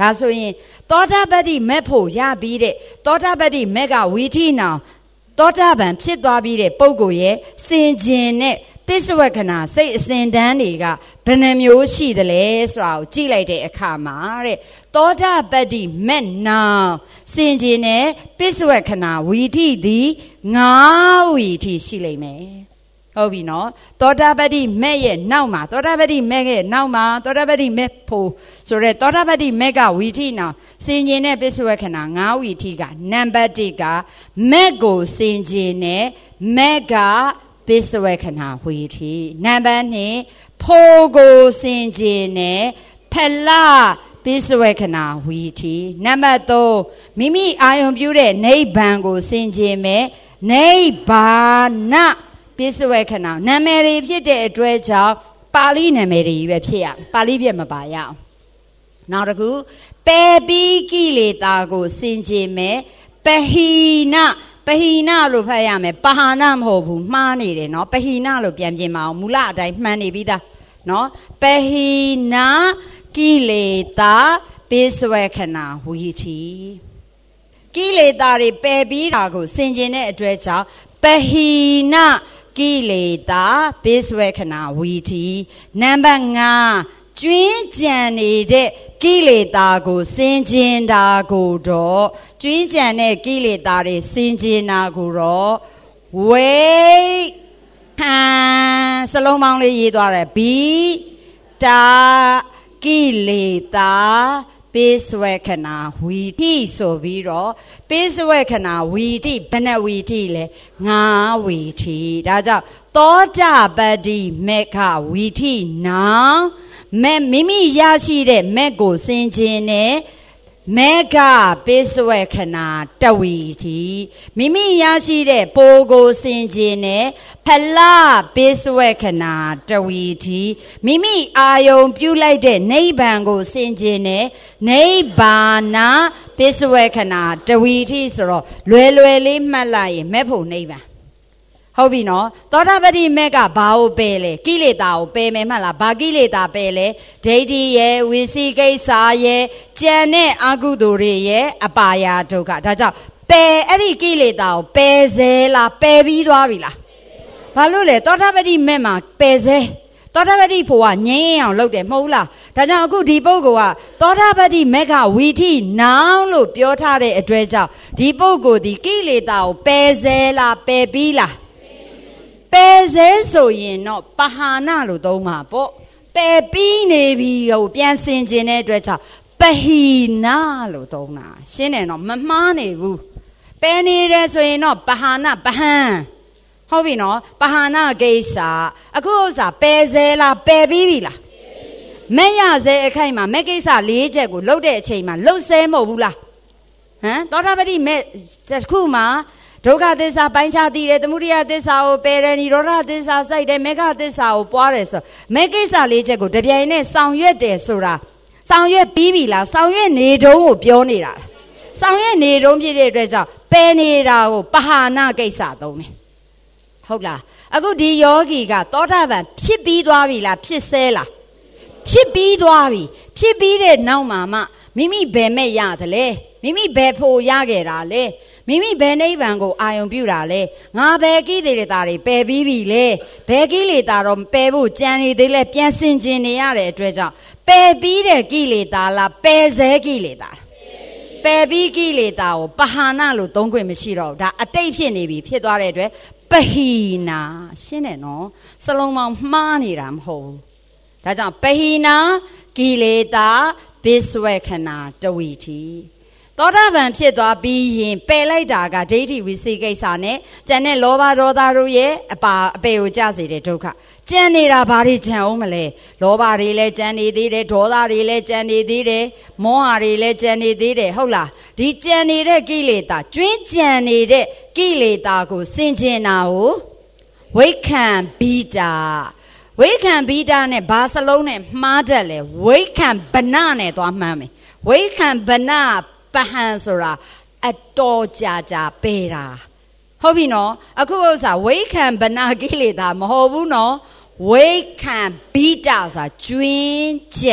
ဒါဆိုရင်သောတာပတ္တိမက်ဖို့ရပြီးတဲ့သောတာပတ္တိမက်ကဝီထိနောင်သောတာပန်ဖြစ်သွားပြီးတဲ့ပုဂ္ဂိုလ်ရဲ့စင်ကြင်တဲ့ပိစဝက္ခဏာစိတ်အစဉ်တန်းတွေကဘယ်နှမျိုးရှိသလဲဆိုတာကိုကြည့်လိုက်တဲ့အခါမှာတဲ့သောတာပတ္တိမက်နောင်စင်ကြင်တဲ့ပိစဝက္ခဏာဝီထိသည်9ဝီထိရှိလိမ့်မယ်ဟုတ်ပြီနော်သောတာပတ္တိမက်ရဲ့နောက်မှာသောတာပတ္တိမက်ရဲ့နောက်မှာသောတာပတ္တိမက်ဖို့ဆိုရဲသောတာပတ္တိမက်ကဝီထိနောင်စင်ကြင်တဲ့ပိစဝက္ခဏာ9ဝီထိကနံပါတ်1ကမက်ကိုစင်ကြင်တဲ့မက်ကပိစဝက္ခဏာဝီထိနံပါတ်2ဖိုးကိုစင်ကြင်တဲ့ဖလပိစဝက္ခဏာဝီထိနံပါတ်3မိမိအာယုံပြုတဲ့နိဗ္ဗာန်ကိုစင်ကြင်မဲ့နိဗ္ဗာနပိစဝက္ခဏာနာမည်တွေဖြစ်တဲ့အတွက်ကြောင့်ပါဠိနာမည်တွေပဲဖြစ်ရပါဠိပြမပါရအောင်နောက်တစ်ခုပယ်ပြီးကိလေသာကိုစင်ကြင်မဲ့ပဟိနလို့ဖတ်ရမယ်ပဟာနမဟုတ်ဘူးမှားနေတယ်နော်ပဟိနလို့ပြန်ပြင်ပါအောင်မူလအတိုင်းမှန်နေပြီးသားနော်ပဟိနကိလေသာပိစဝက္ခဏာဝီထိကိလေသာတွေပယ်ပြီးတာကိုစင်ကြင်တဲ့အတွက်ကြောင့်ပဟိနကိလေသာပိစဝက္ခဏာဝီထိနံပါတ်5ကျွင်းကြံနေတဲ့ကိလေသာကိုစင်ကြင်တာကိုတော့ကျွင်းကြံတဲ့ကိလေသာတွေစင်ကြင်တာကိုတော့ဝိခံစလုံးပေါင်းလေးရေးသွားတယ်ဘိတာကိလေသာပိစဝက္ခဏာဝီထိဆိုပြီးတော့ပိစဝက္ခဏာဝီထိဘယ်နှဝီထိလဲ9ဝီထိဒါကြောင့်သောတာပတ္တိမက္ခဝီထိနောင်မိမိရရှိတဲ့မက်ကိုစင်ကြင်တဲ့မက်ကပိစဝက္ခဏာတဝီထိမိမိရရှိတဲ့ပိုးကိုစင်ကြင်တဲ့ဖလပိစဝက္ခဏာတဝီထိမိမိအာယုံပြုလိုက်တဲ့နိဗ္ဗာန်ကိုစင်ကြင်တဲ့နိဗ္ဗာနပိစဝက္ခဏာတဝီထိဆိုတော့လွယ်လေးမှတ်လိုက်ရင်မဲ့ဖို့နိဗ္ဗာန်ဟုတ်ပြီနော်သောတာပတ္တိမက်ကဘာကိုပယ်လဲကိလေသာကိုပယ်မယ်မှတ်လားဘာကိလေသာပယ်လဲဒိဋ္ဌိရဲ့ဝိသိကိစ္စရဲ့ကြံတဲ့အကုသိုလ်တွေရဲ့အပါယဒုက္ခဒါကြောင့်ပယ်အဲ့ဒီကိလေသာကိုပယ်စေလားပယ်ပြီးသွားပြီလားဘာလို့လဲသောတာပတ္တိမက်မှာပယ်စေသောတာပတ္တိဖို့ကငြိမ်းအောင်လုပ်တယ်မဟုတ်လားဒါကြောင့်အခုဒီပုဂ္ဂိုလ်ကသောတာပတ္တိမက်ကဝီထိနောင်လို့ပြောထားတဲ့အတွက်ကြောင့်ဒီပုဂ္ဂိုလ်ဒီကိလေသာကိုပယ်စေလားပယ်ပြီးလားပယ်စေဆိုရင်တော့ပဟာနလို့သုံးမှာပေါ့ပယ်ပြီးနေပြီဟိုပြန်ဆင်ကျင်တဲ့အတွက်ကြောင့်ပဟိနလို့သုံးတာရှင်းတယ်နော်မမှားနေဘူးပယ်နေတယ်ဆိုရင်တော့ပဟာနပဟံဟုတ်ပြီနော်ပဟာနကိစ္စအခုဥစ္စာပယ်စေလားပယ်ပြီးပြီလားမဲ့ရစေအခိုက်မှာမဲ့ကိစ္စ4ချက်ကိုလှုပ်တဲ့အချိန်မှာလှုပ်ဆဲမဟုတ်ဘူးလားဟမ်သောတာပတိမဲ့တစ်ခုမှာဒုက္ခသစ္စာပိုင်းခြားသိတယ်သမုဒယသစ္စာကိုပယ်တယ်နိရောဓသစ္စာစိုက်တယ်မေဃသစ္စာကိုပွားတယ်ဆိုမဲ့ကိစ္စ4ချက်ကိုတပြိုင်နဲ့ဆောင်ရွက်တယ်ဆိုတာဆောင်ရွက်ပြီးပြီလားဆောင်ရွက်နေတုံးကိုပြောနေတာဆောင်ရွက်နေတုံးဖြစ်တဲ့အတွက်ကြောင့်ပယ်နေတာကိုပဟာနကိစ္စသုံးတယ်ဟုတ်လားအခုဒီယောဂီကသောတာပန်ဖြစ်ပြီးသွားပြီလားဖြစ်ဆဲလားဖြစ်ပြီးသွားပြီဖြစ်ပြီးတဲ့နောက်မှာမှမိမိဘယ်မဲ့ရတယ်လဲမိမိဘယ်ဖို့ရခဲ့တာလဲမိမိဘယ်နိဗ္ဗာန်ကိုအာယုံပြုတာလဲငါဘယ်ကိလေသာတွေပယ်ပြီးပြီလဲဘယ်ကိလေသာတော့ပယ်ဖို့ကြံနေသေးလဲပြန်ဆင်ကျင်နေရတဲ့အတွက်ကြောင့်ပယ်ပြီးတဲ့ကိလေသာလားပယ်စေကိလေသာပယ်ပြီးကိလေသာကိုပဟာနလို့သုံးခွင့်မရှိတော့ဘူးဒါအတိတ်ဖြစ်နေပြီဖြစ်သွားတဲ့အတွက်ပဟိနာရှင်းတယ်နော်စလုံးပေါင်းမှားနေတာမဟုတ်ဘူးဒါကြောင့်ပဟိနာကိလေသာပိစဝက္ခဏာတဝီထိသောတာပန်ဖြစ်သွားပြီးရင်ပယ်လိုက်တာကဒိဋ္ဌိဝိသိကိစ္စနဲ့ကျန်တဲ့လောဘဒေါသတို့ရဲ့အပေကိုကြစေတဲ့ဒုက္ခကြံနေတာဘာတွေကြံအောင်မလဲလောဘတွေလည်းကြံနေသေးတယ်ဒေါသတွေလည်းကြံနေသေးတယ်မောဟတွေလည်းကြံနေသေးတယ်ဟုတ်လားဒီကြံနေတဲ့ကိလေသာကျွင်းကြံနေတဲ့ကိလေသာကိုစင်ကြင်တာကိုဝိခံဘိတာဝိခံဘိတာနဲ့ဘာစလုံးနဲ့မှားတတ်လဲဝိခံဗနနဲ့သွားမှန်းမယ်ဝိခံဗနပဟံဆိုတာအတော်ကြာပေတာဟုတ်ပြီနော်အခုဥစ္စာဝိခံဗနာကိလေသာမဟုတ်ဘူးနော်ဝိခံဘိတာဆိုတာကျွင်းကြံ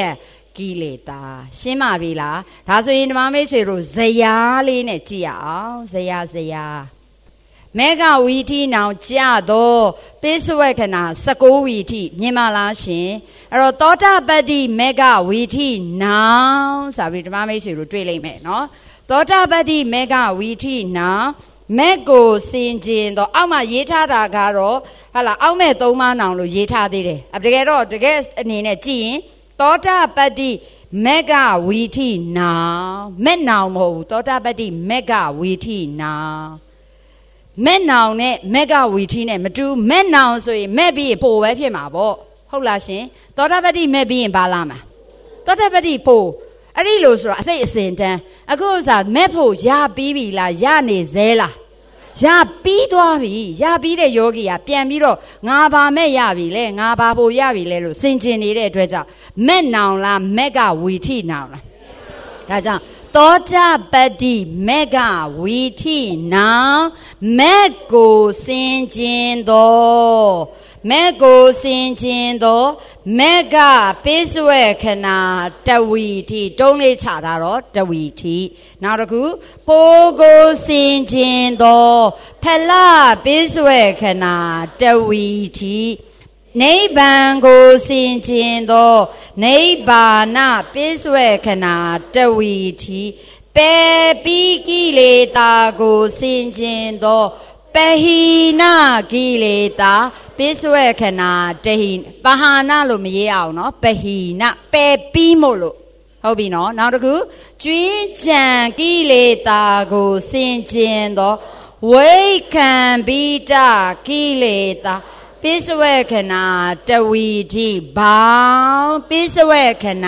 ကိလေသာရှင်းပါပြီလားဒါဆိုရင်ဓမ္မမိတ်ဆွေတို့ဇယားလေးနဲ့ကြည့်ရအောင်ဇယားမေဃဝီထိနောင်ကြတော့ပိစဝေခဏ19ဝီထိမြင်ပါလားရှင်အဲ့တော့သောတာပတ္တိမေဃဝီထိနောင်ဆိုပြီးဓမ္မမိတ်ဆွေတို့တွေ့လိမ့်မယ်နော်သောတာပတ္တိမေဃဝီထိနောင်မဲ့ကိုစင်ကျင်တော့အောက်မှာရေးထားတာကတော့ဟာလာအောက်မဲ့3ပါးနောင်လို့ရေးထားသေးတယ်တကယ်တော့တကယ်အနေနဲ့ကြည့်ရင်သောတာပတ္တိမေဃဝီထိနောင်မဲ့နောင်မဟုတ်ဘူးသောတာပတ္တိမေဃဝီထိနောင်မဲ့နောင်နဲ့မေဃဝီထိနဲ့မတူမဲ့နောင်ဆိုရင်မဲ့ပြီးရင်ပိုပဲဖြစ်မှာပေါ့ဟုတ်လားရှင်သောတာပတ္တိမဲ့ပြီးရင်ဘာလာမှာသောတာပတ္တိပိုအဲ့ဒီလိုဆိုတော့အစိတ်အစဉ်တန်းအခုဥစ္စာမဲ့ဖို့ရပြီးပြီလားရနေသေးလားရပြီးသွားပြီရပြီးတဲ့ယောဂီကပြန်ပြီးတော့ငါဘာမဲ့ရပြီလဲငါဘာဖို့ရပြီလဲလို့စင်ကျင်နေတဲ့အတွက်ကြောင့်မဲ့နောင်လားမဲ့ကဝီထိနောင်လားဒါကြောင့်သောတာပတ္တိမေဃဝီထိနောင်မဲ့ကိုစင်ကျင်သောမဲ့ကိုစင်ကျင်သောမဲ့ကပိစဝေခဏတဝီထိတုံးလေးချတာတော့တဝီထိနောက်တစ်ခုပိုးကိုစင်ကျင်သောဖလပိစဝေခဏတဝီထိနိဗ္ဗာန်ကိုစင်ကျင်သောနိဗ္ဗာနပိစဝေခဏတဝီထိပေပိကိလေသာကိုစင်ကျင်သောပဟိနကိလေသာပိစဝေခဏတဟိပဟာနလို့မရေးအောင်နော်ပဟိနပေပိမို့လို့ဟုတ်ပြီနော်နောက်တစ်ခုကျွင်းကြံကိလေသာကိုစင်ကျင်သောဝိခံပိတကိလေသာပိစဝေခဏတဝီထိဘောင်းပိစဝေခဏ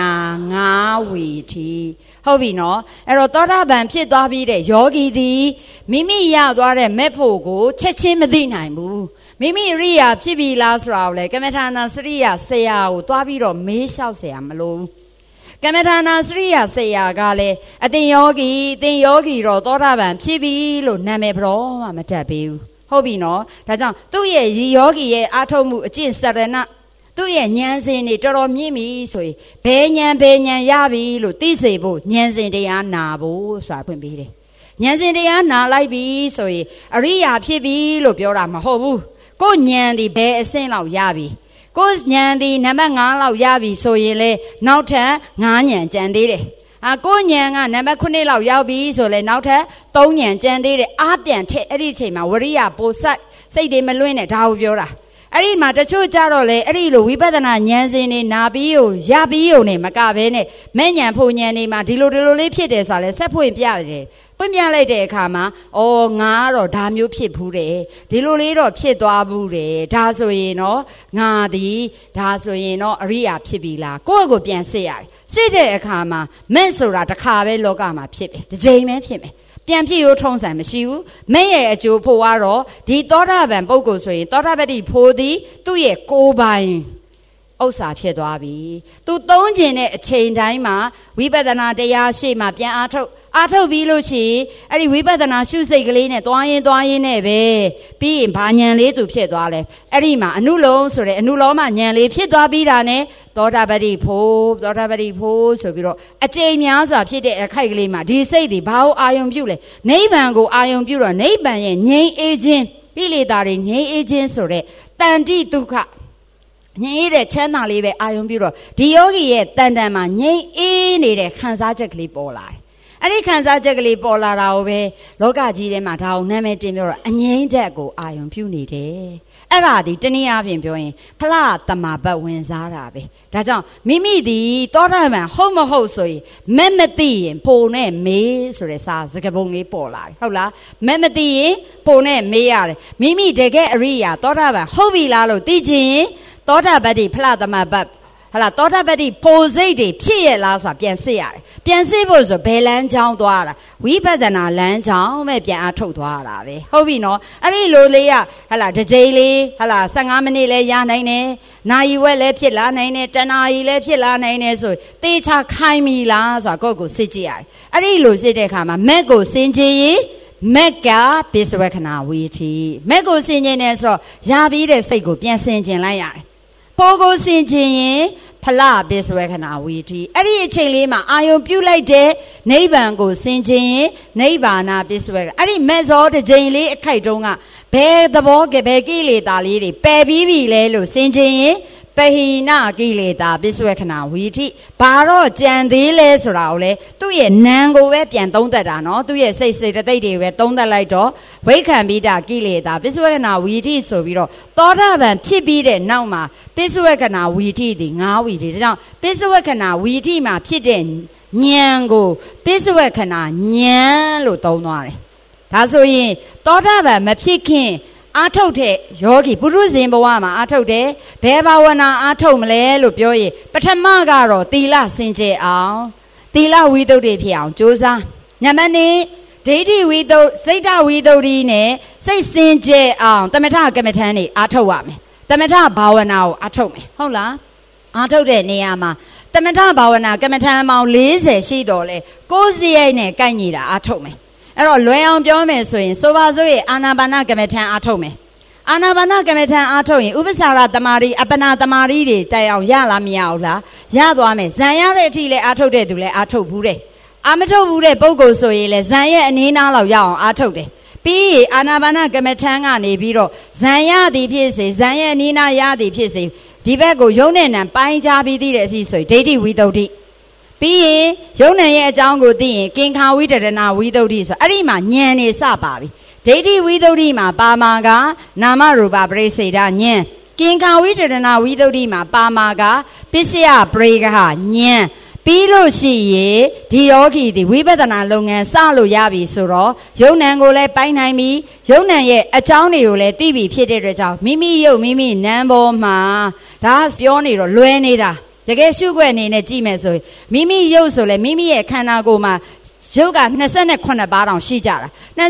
9ဝီထိဟုတ်ပြီနော်အဲ့တော့သောတာပန်ဖြစ်သွားပြီးတဲ့ယောဂီသည်မိမိရသွားတဲ့မဲ့ဖို့ကိုချက်ချင်းမသိနိုင်ဘူးမိမိရိယာဖြစ်ပြီလားဆိုတာကိုလေကမ္မထာနာစရိယာဆရာကိုသွားပြီးတော့မေးလျှောက်เสียမလို့ကမ္မထာနာစရိယာဆရာကလည်းအတင်ယောဂီတော့သောတာပန်ဖြစ်ပြီလို့နာမည်ဘရောမှမတတ်ပေးဘူးဟုတ်ပြီနော်ဒါကြောင့်သူ့ရဲ့ယောဂီရဲ့အာထုတ်မှုအကျင့်စရဏသူ့ရဲ့ဉာဏ်စဉ်တွေတော်တော်မြင့်ပြီဆိုရင်ဘယ်ဉာဏ်ရပြီလို့သိစေဖို့ဉာဏ်စဉ်တရားနာဖို့ဆိုတာဖွင့်ပေးတယ်ဉာဏ်စဉ်တရားနာလိုက်ပြီဆိုရင်အရိယာဖြစ်ပြီလို့ပြောတာမဟုတ်ဘူးကိုယ်ဉာဏ်ဒီဘယ်အဆင့်လောက်ရပြီကိုယ်ဉာဏ်ဒီနံပါတ်5လောက်ရပြီဆိုရင်လေနောက်ထပ်9ဉာဏ်ကျန်သေးတယ်ကိုဉဏ်ကနံပါတ်9လောက်ရောက်ပြီဆိုလဲနောက်ထပ်3ဉဏ်ကျန်သေးတယ်အားပြန်ထက်အဲ့ဒီအချိန်မှာဝရိယပိုစိုက်စိတ်တွေမလွင့်နဲ့ဒါကိုပြောတာအဲ့ဒီမှာတချို့ကြတော့လေအဲ့ဒီလိုဝိပဿနာဉာဏ်စဉ်တွေနာပြီးကိုရပြီးကိုနေမကဘဲနဲ့မဲ့ဉဏ်ဖို့ဉဏ်တွေမှာဒီလိုလေးဖြစ်တယ်ဆိုတာလဲဆက်ဖွင့်ပြရတယ်ဖွင့်ပြလိုက်တဲ့အခါမှာငါကတော့ဒါမျိုးဖြစ်ဘူးတယ်ဒီလိုလေးတော့ဖြစ်သွားဘူးတယ်ဒါဆိုရင်တော့ငါသည်ဒါဆိုရင်တော့အရိယာဖြစ်ပြီလားကိုယ့်ကိုပြန်စစ်ရတယ်စစ်တဲ့အခါမှာမဲ့ဆိုတာတစ်ခါပဲလောကမှာဖြစ်တယ်တစ်ချိန်ပဲဖြစ်မယ်ပြန်ဖြစ်ရိုးထုံးစံမရှိဘူးမဲ့ရဲ့အကျိုးဖို့ကတော့ဒီသောတာပန်ပုဂ္ဂိုလ်ဆိုရင်သောတာပတ္တိဖို့သည်သူ့ရဲ့ကိုယ်ပိုင်ဥစ္စာဖြစ်သွားပြီသူသုံးကျင်တဲ့အချိန်တိုင်းမှာဝိပဿနာတရားရှေ့မှာပြန်အားထုတ်ပြီးလို့ရှိရင်အဲ့ဒီဝိပဿနာရှုစိတ်ကလေးနဲ့သွားရင်းနဲ့ပဲပြီးရင်ဘာဉာဏ်လေးသူဖြစ်သွားလဲအဲ့ဒီမှာအနုလုံးဆိုတဲ့အနုလောမဉာဏ်လေးဖြစ်သွားပြီးတာနဲ့သောတာပတ္တိဖို့ဆိုပြီးတော့အကျိန်များစွာဖြစ်တဲ့အခိုက်ကလေးမှာဒီစိတ်တွေဘာကိုအာယုံပြုလဲနိဗ္ဗာန်ကိုအာယုံပြုတော့နိဗ္ဗာန်ရဲ့ငြိမ်းအေးခြင်းကိလေသာတွေငြိမ်းအေးခြင်းဆိုတဲ့တန်တိဒုက္ခငြိမ်းအေးတဲ့ချမ်းသာလေးပဲအာယုံပြုတော့ဒီယောဂီရဲ့တန်တန်မှာငြိမ်းအေးနေတဲ့ခံစားချက်ကလေးပေါ်လာတယ်အဲ့ဒီခံစားချက်ကလေးပေါ်လာတာကိုပဲလောကကြီးထဲမှာဒါအောင်နာမည်တင်ပြောတော့အငြိမ်းတဲ့ကိုအာယုံပြုနေတယ်အဲ့ဒါဒီတနည်းအားဖြင့်ပြောရင်ဖလားတမာပတ်ဝင်စားတာပဲဒါကြောင့်မိမိဒီသောတာပန်ဟုတ်မဟုတ်ဆိုရင်မဲ့မသိရင်ပုံနဲ့မေးဆိုတဲ့စာစကားပုံလေးပေါ်လာတယ်ဟုတ်လားမဲ့မသိရင်ပုံနဲ့မေးရတယ်မိမိတကယ်အရိယာသောတာပန်ဟုတ်ပြီလားလို့သိချင်သောတာပတ္တိဖလားတမာပတ်ဟလာသောတာပတ္တိပိုစိတ်တွေဖြစ်ရလားဆိုတာပြန်စစ်ရတယ်ပြန်စစ်ဖို့ဆိုဘယ်လမ်းကြောင်းသွားတာဝိပဿနာလမ်းကြောင်းပဲပြန်အားထုတ်သွားတာပဲဟုတ်ပြီနော်အဲ့ဒီလိုလေးကဟလာတစ်ချိန်လေးဟလာ15မိနစ်လဲရနိုင်တယ်နာရီဝက်လဲဖြစ်လာနိုင်တယ်တနာရီလဲဖြစ်လာနိုင်တယ်ဆိုတေချာခိုင်းပြီလားဆိုတာကိုယ့်ကိုစစ်ကြည့်ရတယ်အဲ့ဒီလိုစစ်တဲ့အခါမှာမက်ကိုစင်ကြည်ရင်မက်ကပိစဝေခဏဝီထိမက်ကိုစင်ကျင်တယ်ဆိုတော့ရပြီးတဲ့စိတ်ကိုပြန်စင်ကျင်လိုက်ရတယ်ပိုးကိုစင်ကျင်ရင်ပဖလပိစဝေခဏဝီတိအဲ့ဒီအချိန်လေးမှာအာယုံပြုတ်လိုက်တဲ့နိဗ္ဗာန်ကိုဆင်ခြင်ရင်နိဗ္ဗာန်ပိစဝေအဲ့ဒီမဲ့ဇောတစ်ချိန်လေးအခိုက်တုံးကဘယ်သဘောကဘယ်ကိလေသာလေးတွေပယ်ပြီးပြီလဲလို့ဆင်ခြင်ရင်ပဟိနကိလေသာပိစဝေခဏဝီတိဘာတော့ကြံသေးလဲဆိုတာကိုလေသူ့ရဲ့နာမ်ကိုပဲပြန်သုံးသပ်တာနော်သူ့ရဲ့စိတ်စေတသိက်တွေပဲသုံးသပ်လိုက်တော့ဝိခံပိတာကိလေသာပိစဝေခဏဝီတိဆိုပြီးတော့သောတာပန်ဖြစ်ပြီးတဲ့နောက်မှာပိစဝေခဏဝီတိဒီ9ဝီတိဒါကြောင့်ပိစဝေခဏဝီတိမှာဖြစ်တဲ့ဉာဏ်ကိုပိစဝေခဏဉာဏ်လို့သုံးသွားတယ်ဒါဆိုရင်သောတာပန်မဖြစ်ခင်အာထုတ်တဲ့ယောဂီပုရုဇဉ်ဘဝမှာအာထုတ်တယ်ဘယ်ဘာဝနာအာထုတ်မလဲလို့ပြောရင်ပထမကတော့သီလစင်ကြယ်အောင်သီလဝိသုဒ္ဓိဖြစ်အောင်ကြိုးစားနံပါတ်2ဒိဋ္ဌိဝိသုဒ္ဓစိတ်တဝိသုဒ္ဓိနဲ့စိတ်စင်ကြယ်အောင်တမထကမ္မထန်နေအာထုတ်ရမယ်တမထဘာဝနာကိုအာထုတ်မယ်ဟုတ်လားအာထုတ်တဲ့နေရာမှာတမထဘာဝနာကမ္မထန်ပေါင်း40ရှိတော်လဲကိုယ်စီရိုက်နဲ့ကိုက်ညီတာအာထုတ်မယ်အဲ့တော့လွယ်အောင်ပြောမယ်ဆိုရင်ဆိုပါစို့ရဲ့အာနာပါနကမ္မထံအားထုတ်မယ်အာနာပါနကမ္မထံအားထုတ်ရင်ဥပ္ပစာရတမာရီအပနာတမာရီတွေတိုင်အောင်ရလားမရဘူးလားရသွားမယ်ဇံရတဲ့အထိလည်းအားထုတ်တဲ့သူလည်းအားထုတ်ဘူးတဲ့အာမထုတ်ဘူးတဲ့ပုဂ္ဂိုလ်ဆိုရင်လည်းဇံရဲ့အနေနာလောက်ရအောင်အားထုတ်တယ်ပြီးရင်အာနာပါနကမ္မထံကနေပြီးတော့ဇံရသည်ဖြစ်စေဇံရဲ့အနေနာရသည်ဖြစ်စေဒီဘက်ကိုယုံနဲ့နံပိုင်းခြားပြီးသိတဲ့အစီဆိုရင်ဒိဋ္ဌိဝိသုဒ္ဓိပြီးရင်ယုံနဲ့ရဲ့အကြောင်းကိုသိရင်ကင်္ခာဝိတရဏဝိသုဒ္ဓိဆိုအဲ့ဒီမှာဉာဏ်နေစပါပြီဒိဋ္ဌိဝိသုဒ္ဓိမှာပါမာကနာမရူပပရိစ္ဆေဒဉာဏ်ကင်္ခာဝိတရဏဝိသုဒ္ဓိမှာပါမာကပစ္စယပရိကဟဉာဏ်ပြီးလို့ရှိရင်ဒီယောဂီဒီဝိပဿနာလုပ်ငန်းစလို့ရပြီဆိုတော့ယုံနံကိုလည်းပိုင်းနိုင်ပြီယုံနံရဲ့အကြောင်းတွေကိုလည်းသိပြီဖြစ်တဲ့အတွက်ကြောင့်မိမိယုံမိမိနံပေါ်မှာဒါပြောနေတော့လွယ်နေတာတကယ်ရှုွက်အနေနဲ့ကြည့်မယ်ဆိုရင်မိမိရုပ်ဆိုလဲမိမိရဲ့ခန္ဓာကိုယ်မှာရုပ်က28ပါးတောင်ရှိကြတာ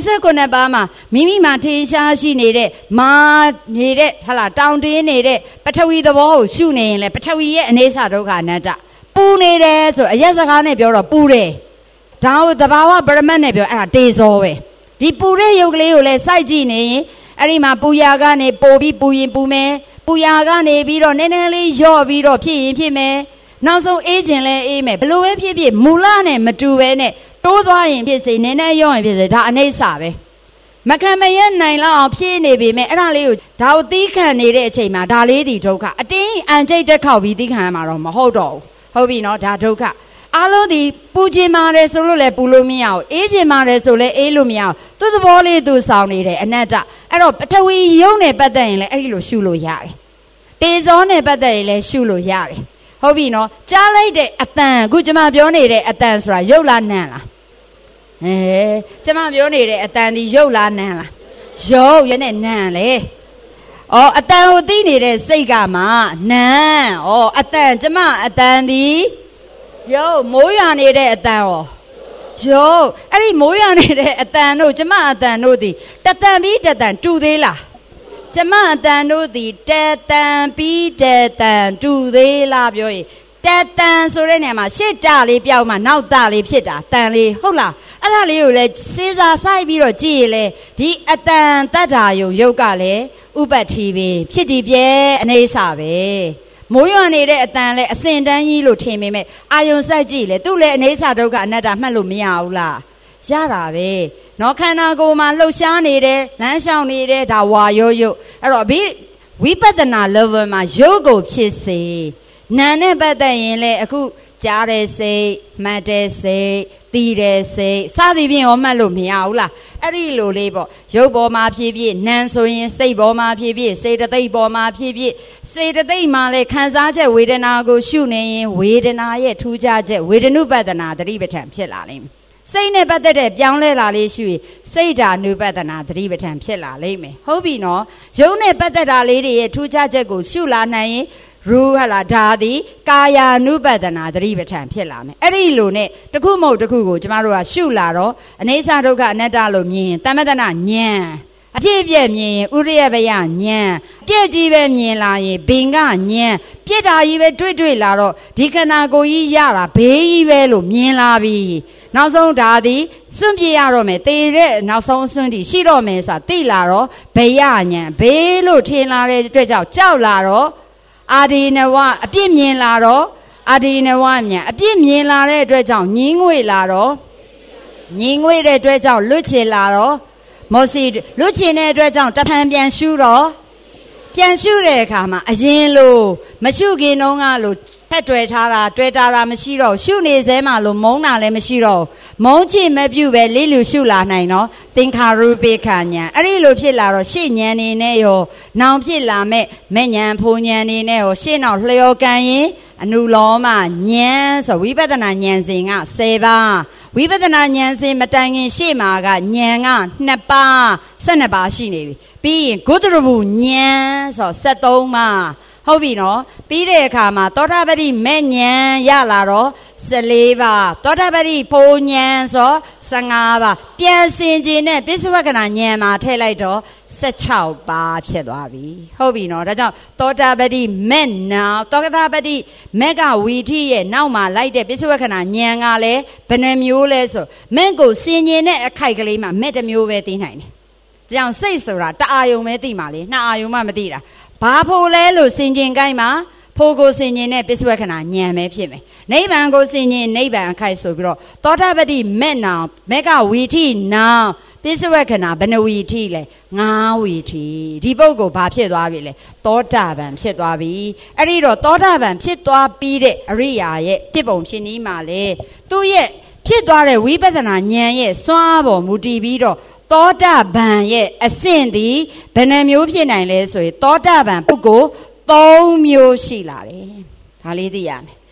28ပါးမှာမိမိမှာထင်ရှားရှိနေတဲ့မာနေတဲ့ဟလာတောင်တင်းနေတဲ့ပထဝီသဘောကိုရှုနေရင်လဲပထဝီရဲ့အနေဆဒုက္ခအနတ္တပူနေတယ်ဆိုအရက်စကားနဲ့ပြောတော့ပူတယ်ဒါကိုသဘာဝပရမတ်နဲ့ပြောအဲ့ဒါတေဇောပဲဒီပူတဲ့ရုပ်ကလေးကိုလဲစိုက်ကြည့်နေရင်အဲ့ဒီမှာပူရာကနေပို့ပြီးပူရင်ပူမယ်ပူရာကနေပြီးတော့နည်းနည်းလေးယော့ပြီးတော့ဖြစ်ရင်ဖြစ်မယ်နောက်ဆုံးအေးခြင်းလဲအေးမယ်ဘလို့ပဲဖြစ်ဖြစ်မူလနဲ့မတူပဲနဲ့တိုးသွားရင်ဖြစ်စေနည်းနည်းယော့ရင်ဖြစ်စေဒါအနိစ္စပဲမခံမရနိုင်လောက်အောင်ဖြစ်နေပေမဲ့အဲ့ဒါလေးကိုဒါကိုသီးခံနေတဲ့အချိန်မှာဒါလေးဒီဒုက္ခအတင်းအန်ကျိတ်တက်ခောက်ပြီးသီးခံရမှာတော့မဟုတ်တော့ဘူးဟုတ်ပြီနော်ဒါဒုက္ခအားလုံးဒီပူခြင်းမာတယ်ဆိုလို့လည်းပူလို့မရအောင်အေးခြင်းမာတယ်ဆိုလည်းအေးလို့မရအောင်သူ့သဘောလေးသူဆောင်နေတယ်အနတ္တအဲ့တော့ပထဝီယုံနဲ့ပတ်သက်ရင်လည်းအဲ့ဒီလိုရှုလို့ရတယ်တေဇောနဲ့ပတ်သက်ရင်လည်းရှုလို့ရတယ်ဟုတ်ပြီနော်ကြားလိုက်တဲ့အတန်အခုကျွန်မပြောနေတဲ့အတန်ဆိုတာရုပ်လားနာမ်လားကျွန်မပြောနေတဲ့အတန်ဒီရုပ်လားနာမ်လားရုပ်ရဲ့နဲ့နာမ်လေဩအတန်ကိုသိနေတဲ့စိတ်ကမှနာမ်ဩအတန်ကျွန်မအတန်ဒီရုပ်မိုးရွာနေတဲ့အတန်ရောရုပ်အဲ့ဒီမိုးရွာနေတဲ့အတန်တို့ကျွန်မအတန်တို့ဒီတတန်ပြီးတတန်တူသေးလားကျမအတန်တို့ဒီတတန်ပြီးတတန်တူသေးလားပြောရင်တတန်ဆိုတဲ့နေရာမှာရှစ်တလေးပြောင်းမှနောက်တလေးဖြစ်တာတန်လေးဟုတ်လားအဲ့ဒါလေးကိုလည်းစေးစားဆိုင်ပြီးတော့ကြည့်ရလေဒီအတန်တတ္ထာယုံရုပ်ကလည်းဥပတ္တိပဲဖြစ်တည်ပြဲအနေဆာပဲမိုးရွာနေတဲ့အတန်လဲအစင်တန်းကြီးလို့ထင်ပေမဲ့အာယုံစိုက်ကြည့်လေသူ့လည်းအနေဆာဒုက္ခအနတ္တမှတ်လို့မရဘူးလားရတာပဲနော်ခန္ဓာကိုယ်မှာလှုပ်ရှားနေတယ်လမ်းလျှောက်နေတယ်ဒါဝါယောယုတ်အဲ့တော့ဝိပဿနာ level မှာယုတ်ကိုဖြစ်စေနာနဲ့ပတ်သက်ရင်လည်းအခုကြားတဲ့စိတ်မှတ်တဲ့စိတ်သိတဲ့စိတ်စသည်ဖြင့်ရောမှတ်လို့မရဘူးလားအဲ့ဒီလိုလေးပေါ့ရုပ်ပေါ်မှာဖြစ်ဖြစ်နာဆိုရင်စိတ်ပေါ်မှာဖြစ်ဖြစ်စေတသိက်ပေါ်မှာဖြစ်ဖြစ်စေတသိက်မှာလည်းခံစားချက်ဝေဒနာကိုရှုနေရင်ဝေဒနာရဲ့ထူးခြားချက်ဝေဒနုပဒနာသတိပဋ္ဌာန်ဖြစ်လာလိမ့်မယ်စိတ်နဲ့ပတ်သက်တဲ့ပြောင်းလဲလာလေးရှိရင်စိတ်ဓာနုပဒနာသတိပဋ္ဌာန်ဖြစ်လာလိမ့်မယ်ဟုတ်ပြီနော်ရုပ်နဲ့ပတ်သက်တာလေးတွေရဲ့ထူးခြားချက်ကိုရှုလာနိုင်ရင်ရူဟလာဓာတိကာယာနုပဒနာသတိပဋ္ဌာန်ဖြစ်လာမယ်အဲ့ဒီလိုနဲ့တခုမဟုတ်တခုကိုကျမတို့ကရှုလာတော့အနေဆာဒုက္ခအနတ္တလို့မြင်ရင်တမ္မတနာဉာဏ်အပြည့်အပြည့်မြင်ရင်ဥရိယဘယဉာဏ်ပြည့်ကြီးပဲမြင်လာရင်ဘင်္ဂဉာဏ်ပြည့်တာကြီးပဲတွေ့လာတော့ဒီခန္ဓာကိုယ်ကြီးရတာဘေးကြီးပဲလို့မြင်လာပြီနောက်ဆုံးဒါသည်စွန့်ပြေးရတော့မယ်တေတဲ့နောက်ဆုံးစွန့်တည်ရှိတော့မယ်ဆိုတာသိလာတော့ဘယဉာဏ်ဘေးလို့ထင်လာတဲ့အတွက်ကြောင့်ကြောက်လာတော့အာဒီနဝအပြစ်မြင်လာတော့အာဒီနဝမြန်အပြစ်မြင်လာတဲ့အတွက်ကြောင့်ညင်းငွေလာတော့ညင်းငွေတဲ့အတွက်ကြောင့်လွတ်ချင်လာတော့မောစီလွတ်ချင်တဲ့အတွက်ကြောင့်တဖန်ပြန်ရှုတော့ပြန်ရှုတဲ့အခါမှာအရင်လိုမရှုခင်တုန်းကလိုဖက်တွေ့ထားတာတွေ့တာမရှိတော့ရှုနေစဲမှလို့မုန်းတာလည်းမရှိတော့မုန်းချင်မပြုတ်ပဲလေးလူရှုလာနိုင်တော့သင်္ခါရုပေခညာအဲ့ဒီလိုဖြစ်လာတော့ရှေ့ဉာဏ်နေနဲ့ရောနောင်ဖြစ်လာမဲ့မဲ့ဉာဏ်ဖိုးဉာဏ်နေနဲ့ရောရှေ့နောက်လျော်ကန်ရင်အနုလောမဉာဏ်ဆိုဝိပဿနာဉာဏ်စဉ်က10ပါးဝိပဿနာဉာဏ်စဉ်မတိုင်ခင်ရှေ့မှာကဉာဏ်က2ပါး12ပါးရှိနေပြီပြီးရင်ဂုတ္တရဘူးဉာဏ်ဆို73ပါးဟုတ်ပြီနော်ပြီးတဲ့အခါမှာသောတာပတိမဲ့ဉာဏ်ရလာတော့14ပါးသောတာပတိဖိုးဉာဏ်ဆို15ပါးပြန်စင်ခြင်းနဲ့ပိဿဝကနာဉာဏ်မှာထည့်လိုက်တော့16ပါးဖြစ်သွားပြီဟုတ်ပြီနော်ဒါကြောင့်သောတာပတိမဲ့နာသောတာပတိမက်ကဝီထိရဲ့နောက်မှာလိုက်တဲ့ပိဿဝကနာဉာဏ်ကလည်းဘယ်နှမျိုးလဲဆိုမက်ကိုစင်ခြင်းနဲ့အခိုက်ကလေးမှာမက်တစ်မျိုးပဲသိနိုင်တယ်ဒါကြောင့်စိတ်ဆိုတာတအာယုံပဲသိမှာလေနှစ်အာယုံမှမသိတာဘာဖို့လဲလို့စင်ကျင်ကိုင်းမှာဖို့ကိုစင်ကျင်နဲ့ပိဿဝကနာဉာဏ်ပဲဖြစ်မယ်နိဗ္ဗာန်ကိုစင်ကျင်နိဗ္ဗာန်အခိုက်ဆိုပြီးတော့သောတာပတိမဲ့နောင်မက်ကဝီထိနောင်ပိဿဝကနာဘယ်နှဝီထိလဲ9ဝီထိဒီပုဂ္ဂိုလ်ဘာဖြစ်သွားပြီလဲသောတာပန်ဖြစ်သွားပြီအဲ့ဒီတော့သောတာပန်ဖြစ်သွားပြီးတဲ့အရိယာရဲ့ဖြစ်ပုံဖြစ်နည်းမှာလေသူ့ရဲ့ဖြစ်သွားတဲ့ဝိပဿနာဉာဏ်ရဲ့စွမ်းပေါ်မူတည်ပြီးတော့သောတာပန်ရဲ့အဆင့်သည်ဘယ်နှမျိုးဖြစ်နိုင်လဲဆိုရင်သောတာပန်ပုဂ္ဂိုလ်3မျိုးရှိလာတယ်ဒါလေးသိရမယ်